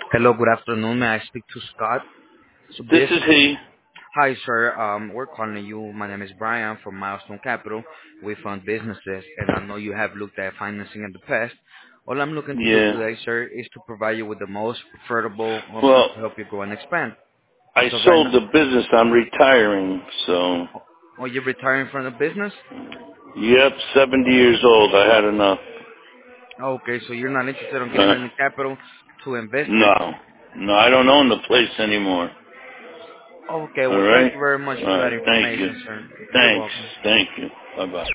Hello, good afternoon. May I speak to Scott? So This this is is he. Hi, sir. We're calling you. My name is Brian from Milestone Capital. We fund businesses, and I know you have looked at financing in the past. All I'm looking to do Yeah. today, sir, is to provide you with the most affordable options Well, to help you grow and expand. I As of right sold now, the business. I'm retiring. So, oh, you're retiring from the business? yep, 70 years old. I had enough. Okay, so you're not interested in getting Uh, any capital to invest it? no. No, I don't own the place anymore. Okay, All well, thank right? you very much All for that right. Thank you. information, sir. You're Thanks. welcome. Thank you. Bye-bye.